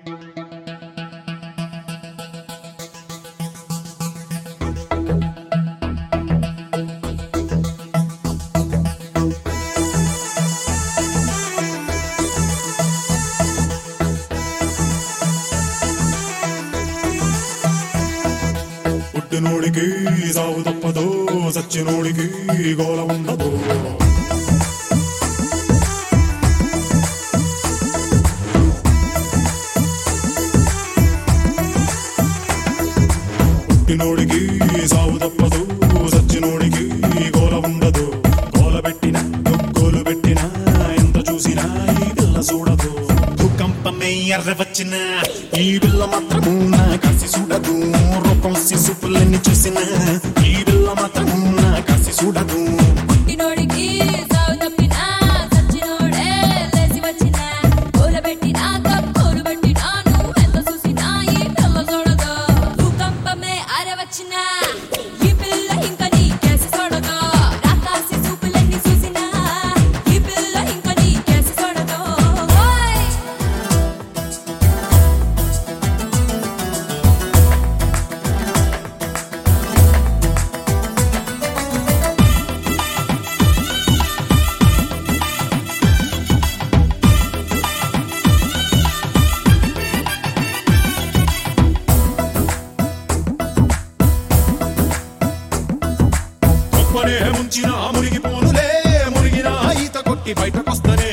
పుట్టినోడికి సాగు తప్పదో, సచ్చినోడికి గోల ఉండదు. పుట్టినోడికి సాగు తప్పదు, సచ్చినోడికి గోల ఉండదు. గోల పెట్టిన గొగ్గోలు పెట్టిన ఎంత చూసినా ఈ పిల్ల చూడదు. భూకంపమే ఎర్రవచ్చిన ఈ పిల్ల మాత్రము నా కాసి చూడదు. రూపం శిశుపులని చూసిన ఈ పిల్ల మాత్రము నా కాసి చూడదు. పుట్టినోడికి సావు తప్పినా సచ్చినోడే లేచి వచ్చినా గోల పెట్టినా గొగ్గోలు పెట్టినా నువ్వు ఎంత చూసినా ఈ పిల్ల చూడదు. భూకంపమే అరవచ్చినా ఈ పిల్ల ఇంకా నీ కేసి చూడదు. రాకాసి చూపులన్నీ చూసినా ఈ పిల్ల ఇంకా నీ కేసి చూడదు. గొప్పనే ముంచిన మునిగిపోనులే, మునిగిన ఈత కొట్టి బయటకొస్తనే.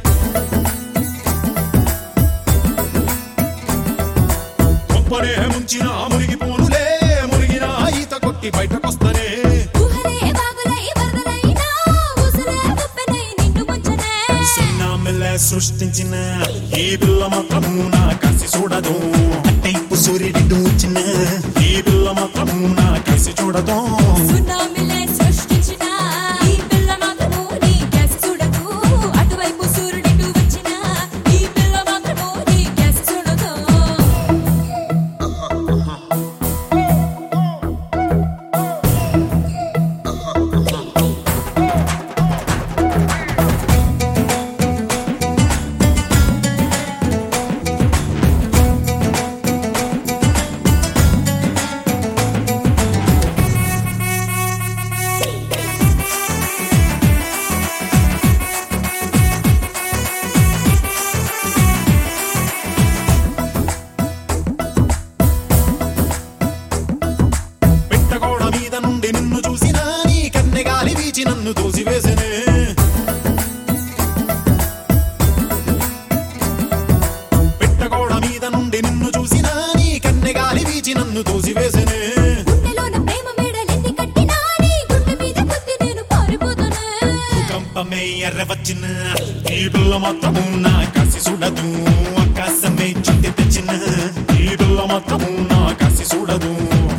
గొప్పనే ముంచిన మునిగిపోనులే, మునిగిన ఈత కొట్టి బయటకొస్తనే. ఊహలే బాగులై వరదలైనా ఊసలే ఉప్పెనై నిన్ను ముంచనే. సున్నామిలే సృష్టించిన ఈ పిల్ల మాత్రము నా కాసి చూడదు. అట్టైపు సూర్యుడు వచ్చిన ఈ పిల్ల మాత్రము నా కాసి చూడదు. సునామీలే సృష్టించిన ఈ పిల్ల మాత్రము నీ కేసి చూడదు. అటువైపు సూర్యుడిటు వచ్చిన ఈ పిల్ల మాత్రము నీ కేసి చూడదు. పెట్టగోడ మీద నుండి నిన్ను చూసినా నీ కన్నె గాలి వీచి నన్ను తోసివేసనే. పెట్టగోడ మీద నుండి నిన్ను చూసినా నీ కన్నె గాలి వీచి నన్ను తోసివేసనే. గుండెలోన ప్రేమ మేడలెన్ని కట్టినా నీ గుండె మీద కొద్ది నేను పారిపోతానే. భూకంపమే ఎర్రవచ్చిన ఈ పిల్ల మాత్రము నా కాసి చూడదు. ఆకాశమే చుట్టి తెచ్చిన ఈ పిల్ల మాత్రము నా కాసి చూడదు.